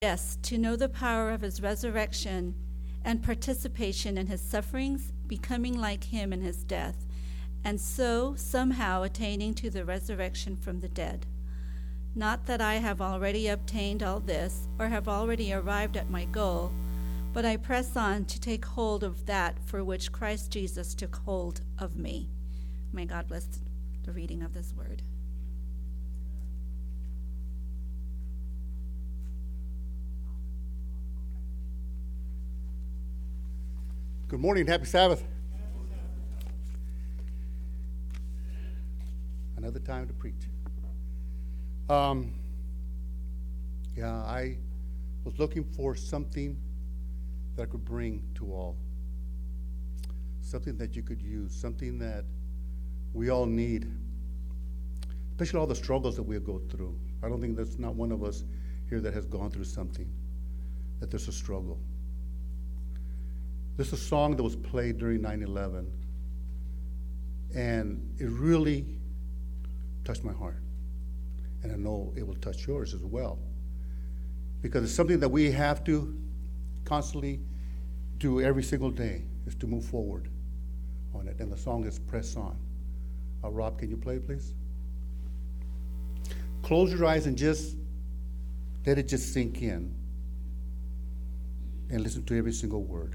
Yes, to know the power of his resurrection and participation in his sufferings, becoming like him in his death, and so somehow attaining to the resurrection from the dead. Not that I have already obtained all this, or have already arrived at my goal, but I press on to take hold of that for which Christ Jesus took hold of me. May God bless the reading of this word. Good morning, happy Sabbath. Another time to preach. I was looking for something that I could bring to all. Something that you could use, something that we all need, especially all the struggles that we go through. I don't think there's not one of us here that has gone through something, that there's a struggle. This is a song that was played during 9/11, and it really touched my heart. And I know it will touch yours as well. Because it's something that we have to constantly do every single day, is to move forward on it. And the song is Press On. Rob, can you play it, please? Close your eyes and just let it just sink in. And listen to every single word.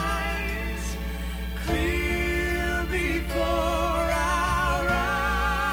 Clear before our eyes.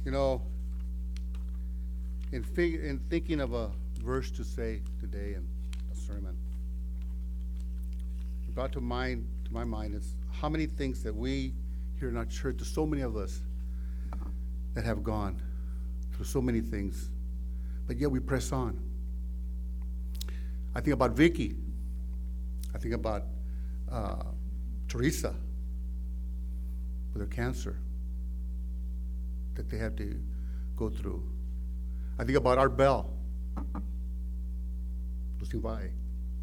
You know, in thinking of a verse to say today in a sermon, brought to my mind is how many things that we here in our church, there's so many of us that have gone through so many things, but yet we press on. I think about Vicky. I think about Teresa with her cancer that they had to go through. I think about Art Bell, losing Vi.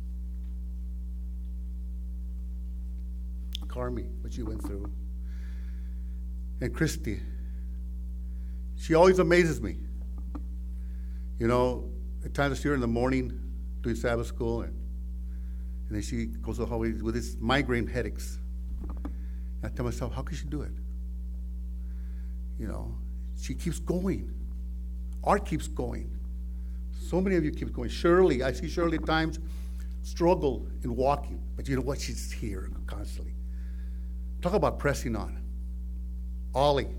Carmi, what she went through. And Christy. She always amazes me. You know, at times I see her in the morning doing Sabbath school, and then she goes to the hallway with these migraine headaches. And I tell myself, how can she do it? You know, she keeps going. Art keeps going. So many of you keep going. Shirley, I see Shirley at times struggle in walking, but you know what? She's here constantly. Talk about pressing on. Ollie,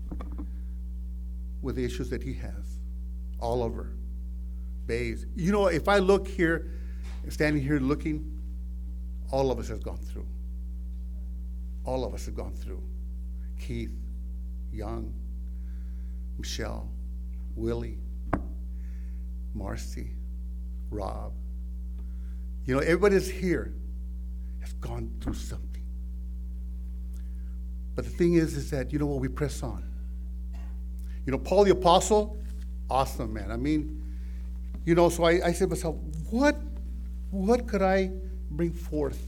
with the issues that he has. Oliver, Bays. You know, if I look here, standing here looking, all of us have gone through. All of us have gone through. Keith, Young, Michelle, Willie, Marcy, Rob. You know, everybody that's here has gone through something. But the thing is that, you know what, we press on. You know, Paul the Apostle, awesome, man. I mean, you know, so I said to myself, what could I bring forth?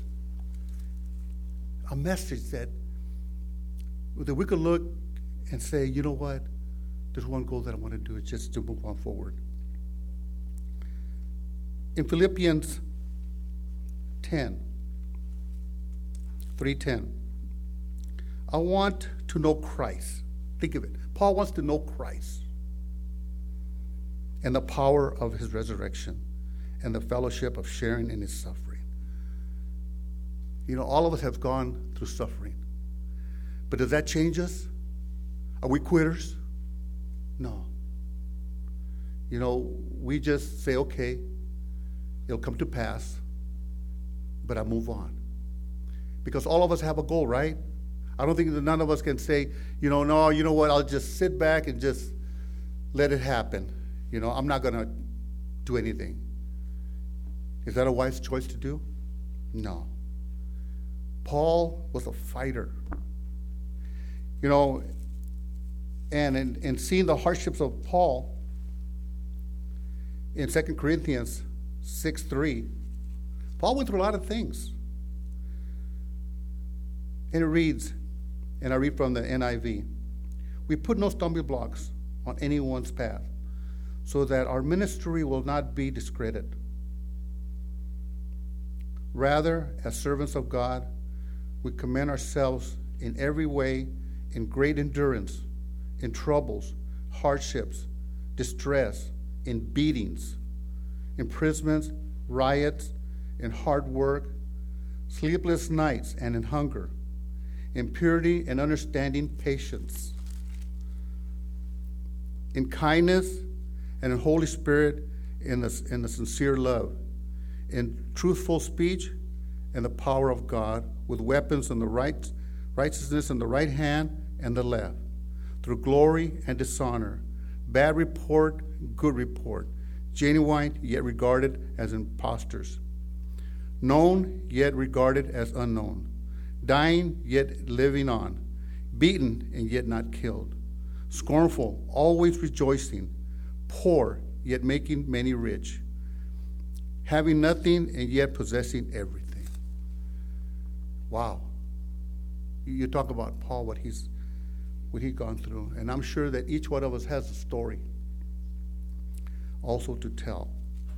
A message that we could look and say, you know what, there's one goal that I want to do, is just to move on forward. In Philippians 3:10, I want to know Christ. Think of it. Paul wants to know Christ and the power of his resurrection and the fellowship of sharing in his suffering. You know, all of us have gone through suffering. But does that change us? Are we quitters? No. You know, we just say, okay, it'll come to pass, but I move on. Because all of us have a goal, right? I don't think that none of us can say, you know, no, you know what, I'll just sit back and just let it happen. You know, I'm not going to do anything. Is that a wise choice to do? No. Paul was a fighter. You know, and in seeing the hardships of Paul in 2 Corinthians 6:3, Paul went through a lot of things. And it reads, and I read from the NIV, we put no stumbling blocks on anyone's path, so that our ministry will not be discredited. Rather, as servants of God, we commend ourselves in every way in great endurance, in troubles, hardships, distress, in beatings, imprisonments, riots, in hard work, sleepless nights, and in hunger, in purity and understanding patience, in kindness and in Holy Spirit, in the sincere love, in truthful speech and the power of God, with weapons in the righteousness in the right hand and the left, through glory and dishonor, bad report, good report, genuine yet regarded as impostors, known yet regarded as unknown, dying yet living on, beaten and yet not killed, scornful, always rejoicing, poor yet making many rich, having nothing and yet possessing everything. Wow. You talk about Paul, what he's gone through, and I'm sure that each one of us has a story also to tell.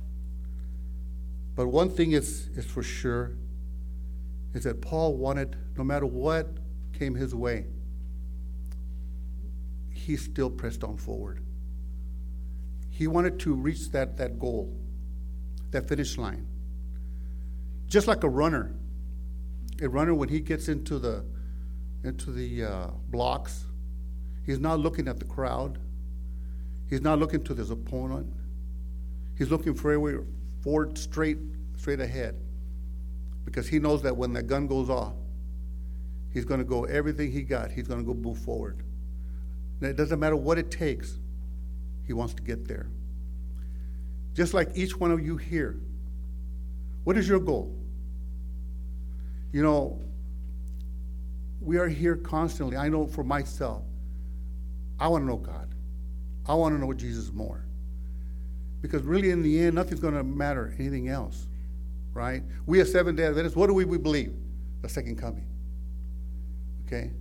But one thing is for sure, is that Paul wanted, no matter what came his way, he still pressed on forward. He wanted to reach that goal, that finish line. Just like a runner, when he gets into the blocks, he's not looking at the crowd. He's not looking to his opponent. He's looking forward straight ahead. Because he knows that when that gun goes off, he's going to go everything he got. He's going to go move forward. And it doesn't matter what it takes. He wants to get there. Just like each one of you here. What is your goal? You know, we are here constantly. I know for myself, I want to know God. I want to know Jesus more. Because really in the end, nothing's going to matter anything else. Right? We as Seventh-day Adventists, what do we believe? The second coming. Okay?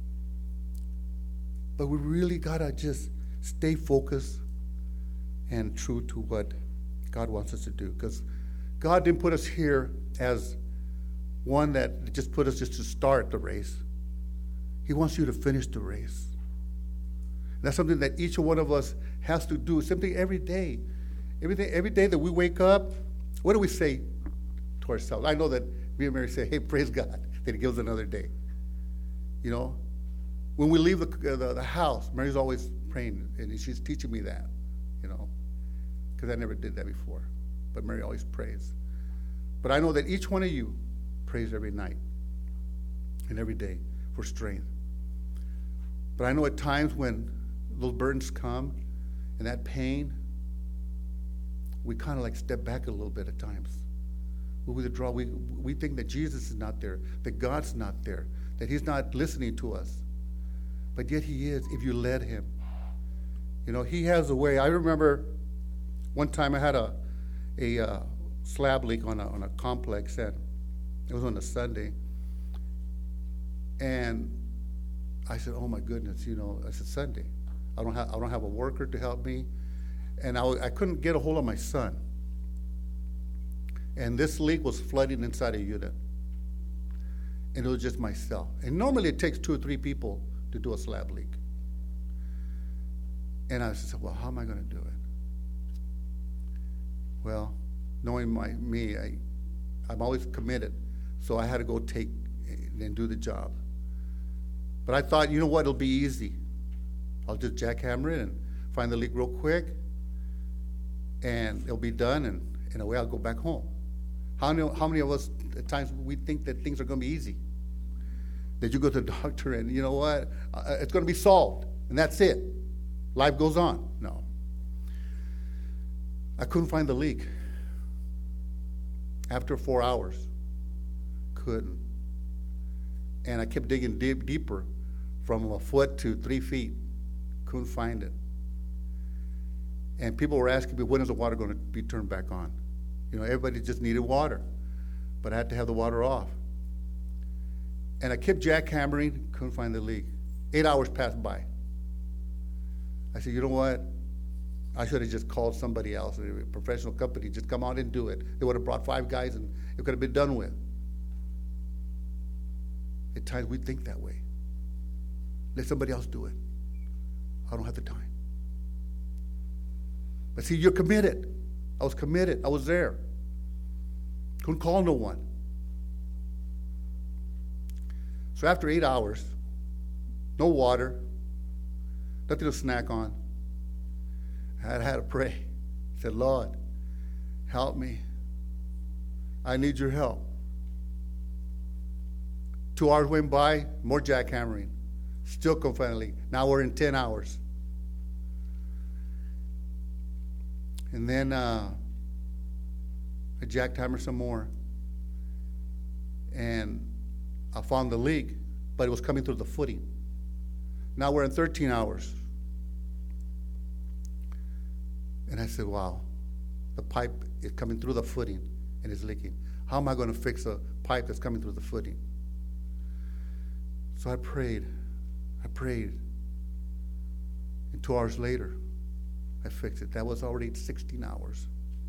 But we really got to just stay focused and true to what God wants us to do. Because God didn't put us here as one that just put us just to start the race. He wants you to finish the race. And that's something that each one of us has to do simply every day. Every day that we wake up, what do we say to ourselves? I know that me and Mary say, hey, praise God that He gives us another day. You know? When we leave the house, Mary's always praying, and she's teaching me that, you know, because I never did that before. But Mary always prays. But I know that each one of you prays every night and every day for strength. But I know at times when those burdens come and that pain, we kind of like step back a little bit at times. We withdraw. We think that Jesus is not there, that God's not there, that He's not listening to us. But yet He is if you let Him. You know, He has a way. I remember one time I had a slab leak on a complex, and it was on a Sunday. And I said, oh my goodness, you know, I said, Sunday. I don't have a worker to help me. And I couldn't get a hold of my son. And this leak was flooding inside a unit. And it was just myself. And normally it takes 2 or 3 people to do a slab leak. And I said, well, how am I going to do it? Well, knowing me, I'm always committed. So I had to go take and do the job. But I thought, you know what, it'll be easy. I'll just jackhammer it and find the leak real quick. And it'll be done, and in a way I'll go back home. How many of us at times we think that things are going to be easy? That you go to the doctor and, you know what, it's going to be solved, and that's it. Life goes on. No. I couldn't find the leak. After 4 hours, couldn't. And I kept digging deeper from a foot to 3 feet. Couldn't find it. And people were asking me, when is the water going to be turned back on? You know, everybody just needed water. But I had to have the water off. And I kept jackhammering, couldn't find the leak. 8 hours passed by. I said, you know what? I should have just called somebody else, a professional company, just come out and do it. They would have brought 5 guys and it could have been done with. At times we think that way. Let somebody else do it. I don't have the time. But see, you're committed. I was committed. I was there. Couldn't call no one. So after 8 hours, no water, nothing to snack on, I had to pray. I said, Lord, help me. I need your help. 2 hours went by, more jackhammering. Still couldn't find the leak. Now we're in 10 hours. And then I jackhammered some more. And I found the leak, but it was coming through the footing. Now we're in 13 hours. And I said, wow, the pipe is coming through the footing and it's leaking. How am I going to fix a pipe that's coming through the footing? So I prayed. And 2 hours later, I fixed it. That was already 16 hours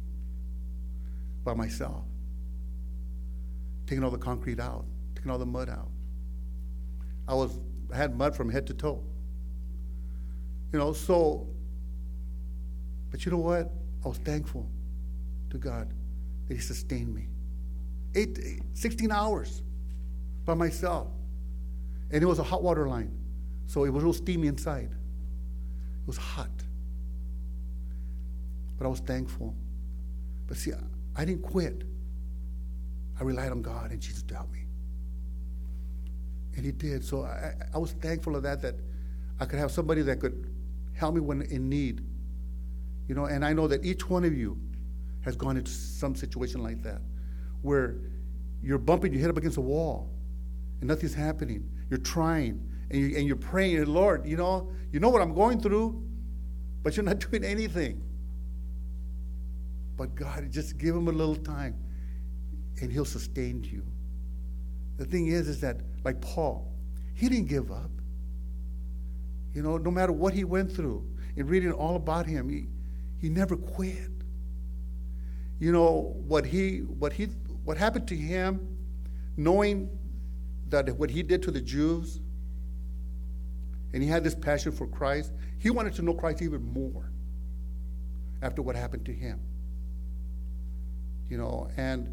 by myself. Taking all the concrete out, taking all the mud out. I had mud from head to toe. You know, so, but you know what? I was thankful to God that He sustained me. 16 hours by myself. And it was a hot water line. So it was real steamy inside. It was hot. But I was thankful. But see, I didn't quit. I relied on God and Jesus to help me. And he did. So I was thankful of that I could have somebody that could help me when in need. You know, and I know that each one of you has gone into some situation like that, where you're bumping your head up against a wall and nothing's happening. You're trying and you're praying, Lord, you know what I'm going through, but you're not doing anything. But God, just give him a little time and he'll sustain you. The thing is that, like Paul, he didn't give up. You know, no matter what he went through, in reading all about him, he never quit. You know, what happened to him, knowing that what he did to the Jews, and he had this passion for Christ, he wanted to know Christ even more after what happened to him. You know, and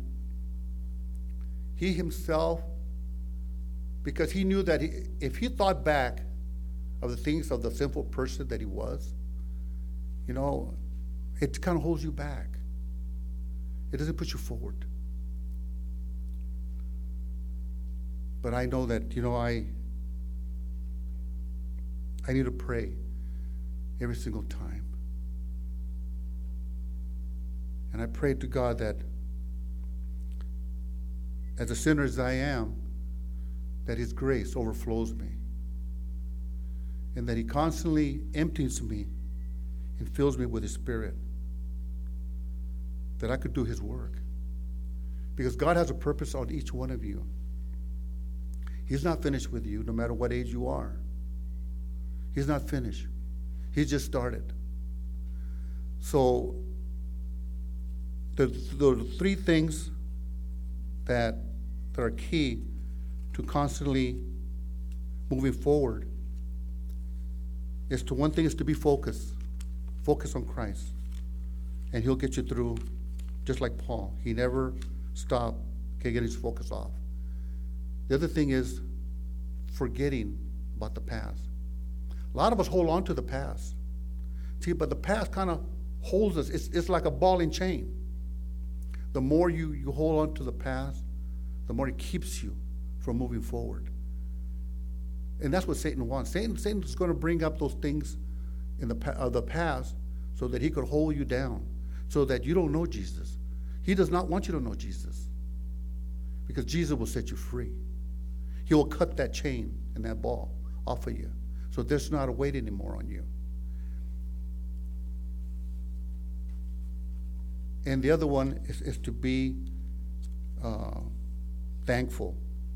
he himself, because he knew that if he thought back of the things of the sinful person that he was, you know, it kind of holds you back. It doesn't push you forward. But I know that, you know, I need to pray every single time. And I pray to God that as a sinner as I am, that his grace overflows me. And that he constantly empties me and fills me with his Spirit. That I could do his work. Because God has a purpose on each one of you. He's not finished with you, no matter what age you are. He's not finished. He's just started. So, the three things that are key to constantly moving forward is one thing is to be focused. Focus on Christ. And he'll get you through, just like Paul. He never stopped, getting his focus off. The other thing is forgetting about the past. A lot of us hold on to the past. See, but the past kind of holds us. It's like a ball and chain. The more you hold on to the past, the more it keeps you from moving forward. And that's what Satan wants. Satan's going to bring up those things in the past so that he could hold you down, so that you don't know Jesus. He does not want you to know Jesus, because Jesus will set you free. He will cut that chain and that ball off of you, so there's not a weight anymore on you. And the other one is to be thankful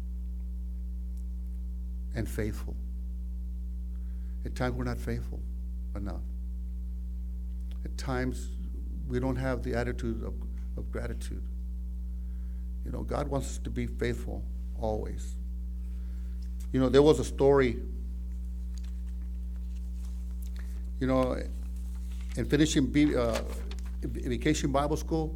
and faithful. At times we're not faithful enough. At times we don't have the attitude of gratitude. You know, God wants us to be faithful always. You know, there was a story, you know, in finishing Vacation Bible School.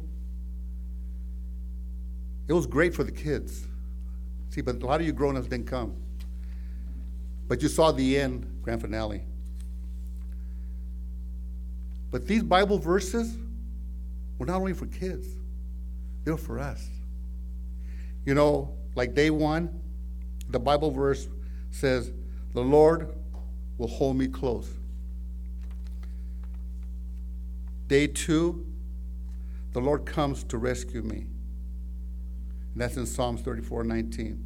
It was great for the kids. See, but a lot of you grown-ups didn't come. But you saw the end, grand finale. But these Bible verses were not only for kids, they were for us. You know, like day one, the Bible verse says, "The Lord will hold me close." Day two, "The Lord comes to rescue me." And that's in Psalms 34:19.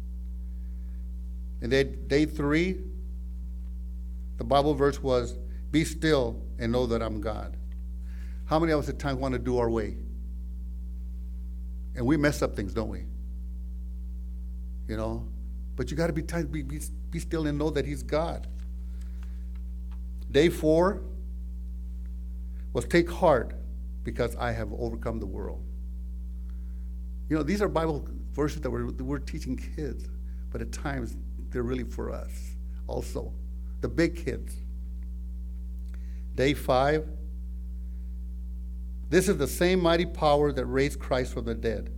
And then day three, the Bible verse was, "Be still and know that I'm God." How many of us at times want to do our way? And we mess up things, don't we? You know? But you got to be still and know that he's God. Day four was, "Take heart, because I have overcome the world." You know, these are Bible verses that we're teaching kids, but at times they're really for us also, the big kids. Day five, "This is the same mighty power that raised Christ from the dead."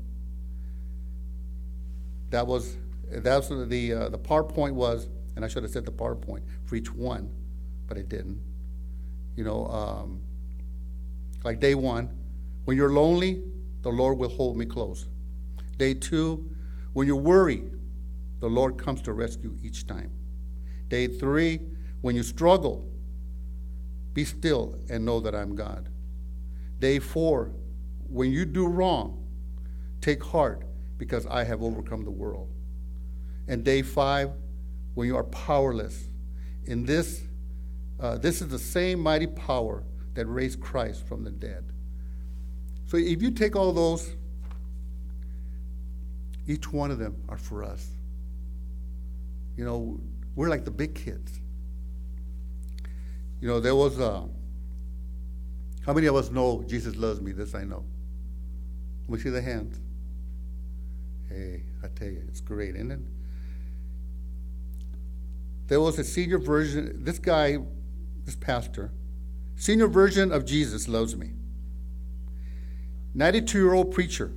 That's what the PowerPoint was, and I should have said the PowerPoint for each one, but I didn't. You know, Like day 1, when you're lonely, the Lord will hold me close. Day 2, when you worry, the Lord comes to rescue each time. Day 3, when you struggle, be still and know that I'm God. Day 4, when you do wrong, take heart because I have overcome the world. And day 5, when you are powerless, in this is the same mighty power that raised Christ from the dead. So if you take all those, each one of them are for us. You know, we're like the big kids. You know, there was how many of us know Jesus loves me? This I know. Let me see the hands. Hey, I tell you, it's great, isn't it? There was a senior version, this pastor, senior version of Jesus loves me. 92-year-old preacher.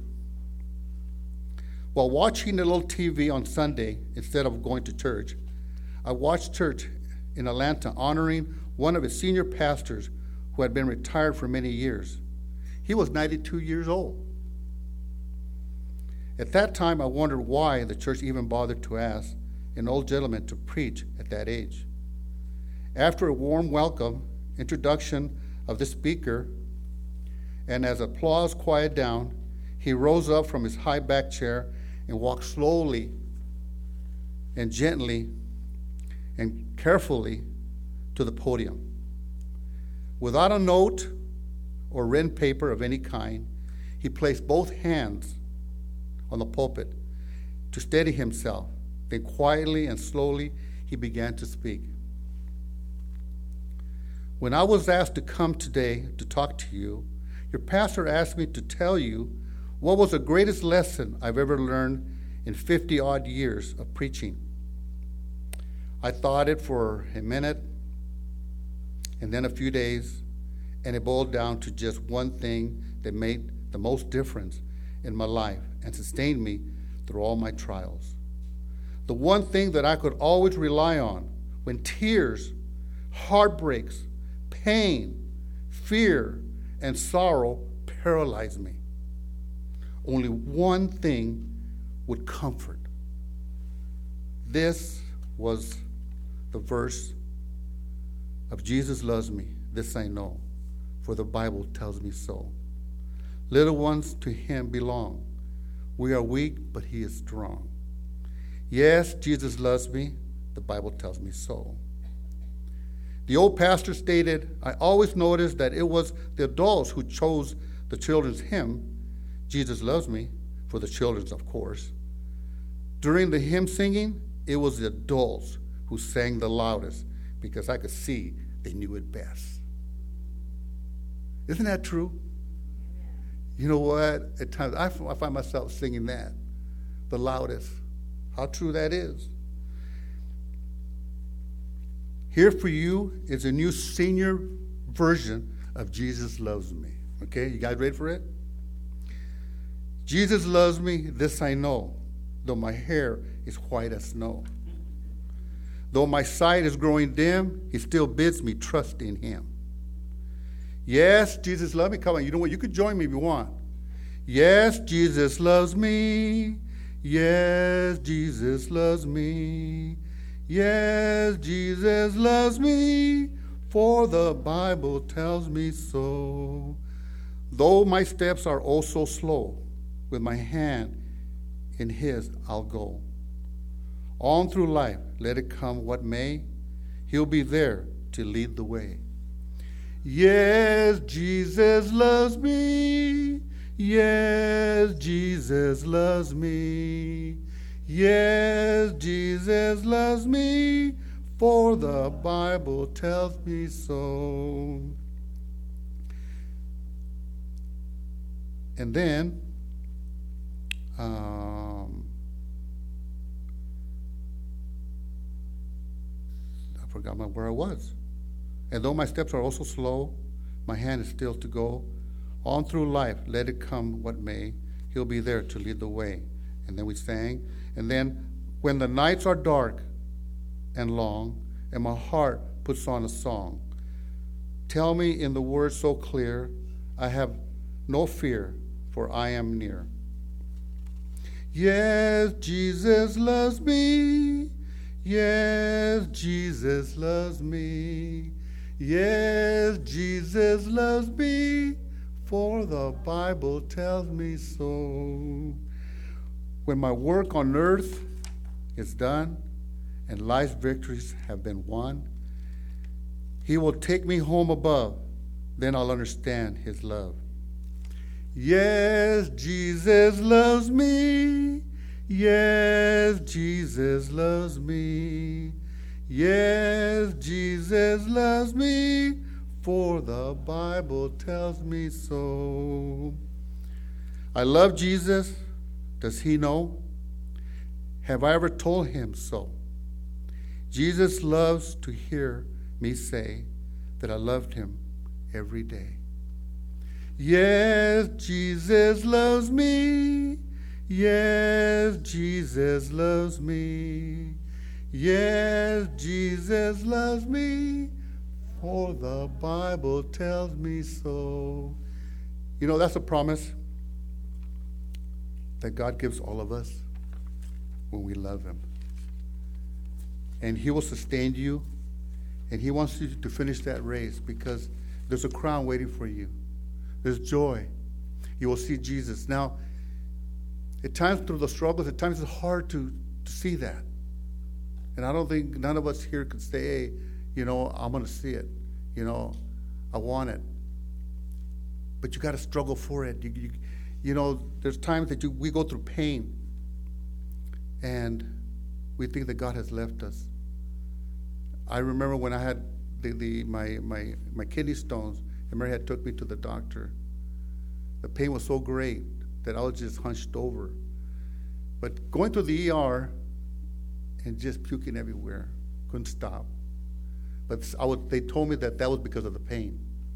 While watching a little TV on Sunday instead of going to church, I watched church in Atlanta honoring one of his senior pastors who had been retired for many years. He was 92 years old. At that time, I wondered why the church even bothered to ask an old gentleman to preach at that age. After a warm welcome, introduction of the speaker, and as applause quieted down, he rose up from his high back chair and walked slowly and gently and carefully to the podium. Without a note or written paper of any kind, he placed both hands on the pulpit to steady himself. Then quietly and slowly, he began to speak. When I was asked to come today to talk to you, your pastor asked me to tell you what was the greatest lesson I've ever learned in 50-odd years of preaching. I thought it for a minute and then a few days, and it boiled down to just one thing that made the most difference in my life and sustained me through all my trials. The one thing that I could always rely on when tears, heartbreaks, pain, fear, and sorrow paralyzed me. Only one thing would comfort. This was the verse of Jesus loves me, this I know, for the Bible tells me so. Little ones to him belong. We are weak, but he is strong. Yes, Jesus loves me, the Bible tells me so. The old pastor stated, I always noticed that it was the adults who chose the children's hymn, Jesus loves me, for the children's, of course. During the hymn singing, it was the adults who sang the loudest because I could see they knew it best. Isn't that true? You know what? At times I find myself singing that, the loudest. How true that is. Here for you is a new senior version of Jesus loves me. Okay, you guys ready for it? Jesus loves me, this I know, though my hair is white as snow. Though my sight is growing dim, he still bids me trust in him. Yes, Jesus loves me. Come on, you know what? You could join me if you want. Yes, Jesus loves me. Yes, Jesus loves me. Yes, Jesus loves me, for the Bible tells me so. Though my steps are oh so slow, with my hand in his I'll go. On through life, let it come what may, he'll be there to lead the way. Yes, Jesus loves me. Yes, Jesus loves me. Yes, Jesus loves me, for the Bible tells me so. And then, I forgot where I was. And though my steps are also slow, my hand is still to go. On through life, let it come what may, he'll be there to lead the way. And then we sang. And then, when the nights are dark and long, and my heart puts on a song, tell me in the words so clear, I have no fear, for I am near. Yes, Jesus loves me. Yes, Jesus loves me. Yes, Jesus loves me, for the Bible tells me so. When my work on earth is done and life's victories have been won, He will take me home above. Then I'll understand His love. Yes, Jesus loves me. Yes, Jesus loves me. Yes, Jesus loves me, for the Bible tells me so. I love Jesus. Does He know? Have I ever told Him so? Jesus loves to hear me say that I loved Him every day. Yes, Jesus loves me. Yes, Jesus loves me. Yes, Jesus loves me, for the Bible tells me so. You know, that's a promise that God gives all of us when we love Him. And He will sustain you, and He wants you to finish that race, because there's a crown waiting for you. There's joy. You will see Jesus. Now, at times through the struggles, at times it's hard to see that. And I don't think none of us here could say, hey, you know, I'm going to see it. You know, I want it. But you got to struggle for it. You know, there's times that we go through pain, and we think that God has left us. I remember when I had my kidney stones, and Mary had took me to the doctor. The pain was so great that I was just hunched over. But going to the ER and just puking everywhere, couldn't stop. But they told me that was because of the pain.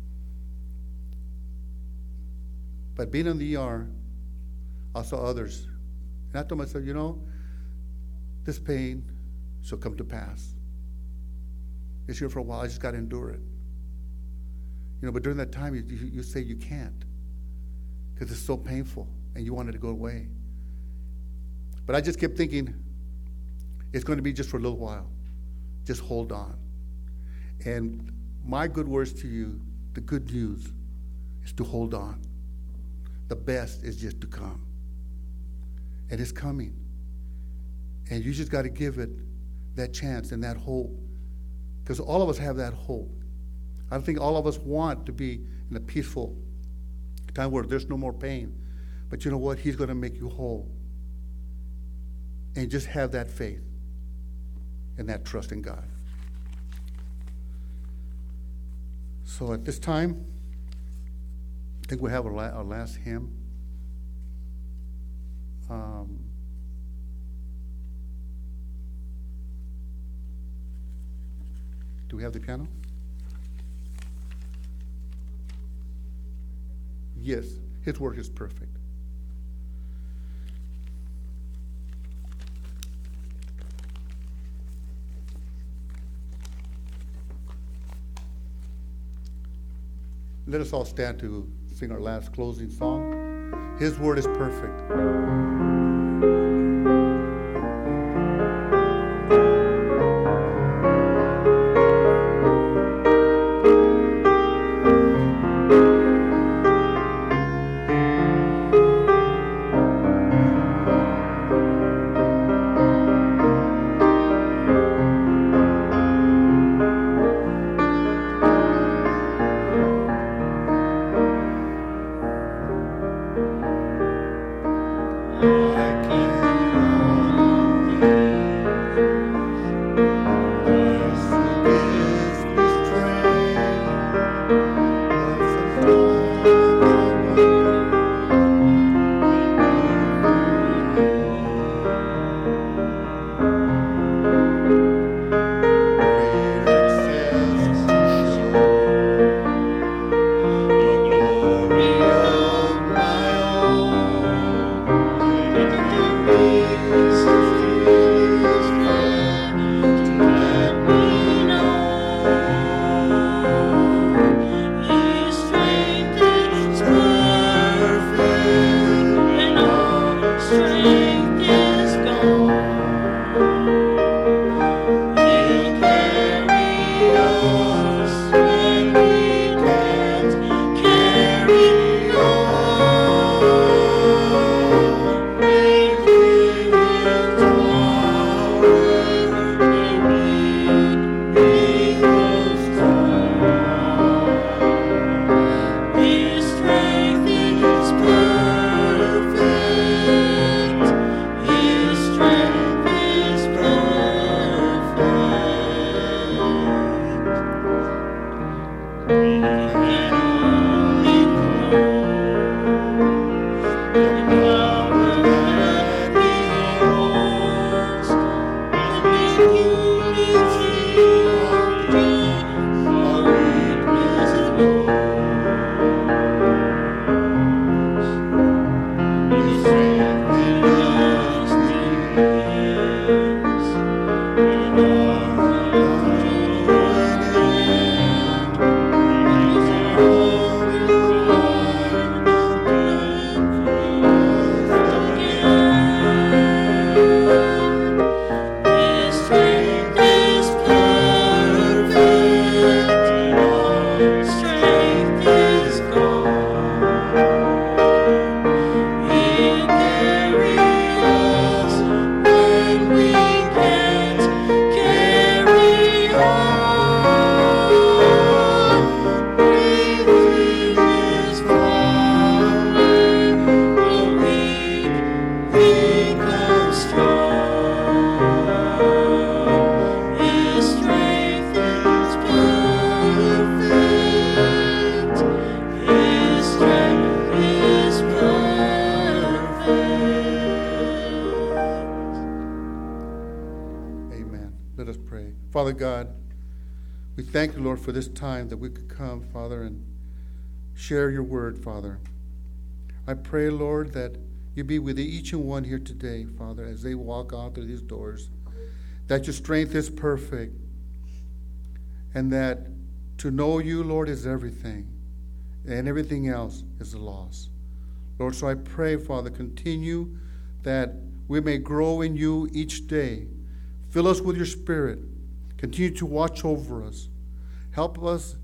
But being in the ER, I saw others. And I told myself, you know, this pain shall come to pass. It's here for a while. I just got to endure it. You know, but during that time, you say you can't, because it's so painful and you want it to go away. But I just kept thinking, it's going to be just for a little while. Just hold on. And my good words to you, the good news, is to hold on. The best is just to come. And it's coming. And you just got to give it that chance and that hope. Because all of us have that hope. I think all of us want to be in a peaceful time where there's no more pain. But you know what? He's going to make you whole. And just have that faith and that trust in God. So at this time, I think we have our last hymn. Do we have the piano? Yes, His work is perfect. Let us all stand to sing our last closing song. His word is perfect. Let us pray. Father God, we thank you, Lord, for this time that we could come, Father, and share your word, Father. I pray, Lord, that you be with each and one here today, Father, as they walk out through these doors, that your strength is perfect, and that to know you, Lord, is everything, and everything else is a loss. Lord, so I pray, Father, continue that we may grow in you each day. Fill us with your Spirit. Continue to watch over us. Help us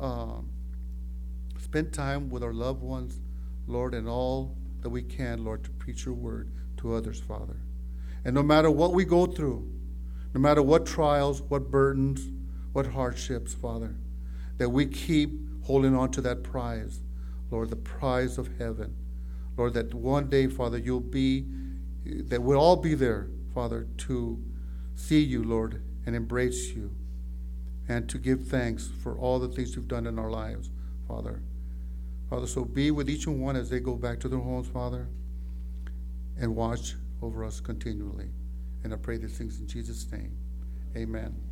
spend time with our loved ones, Lord, and all that we can, Lord, to preach your word to others, Father. And no matter what we go through, no matter what trials, what burdens, what hardships, Father, that we keep holding on to that prize, Lord, the prize of heaven. Lord, that one day, Father, that we'll all be there, Father, to see you, Lord, and embrace you, and to give thanks for all the things you've done in our lives, Father. Father, so be with each and one as they go back to their homes, Father, and watch over us continually. And I pray these things in Jesus' name. Amen.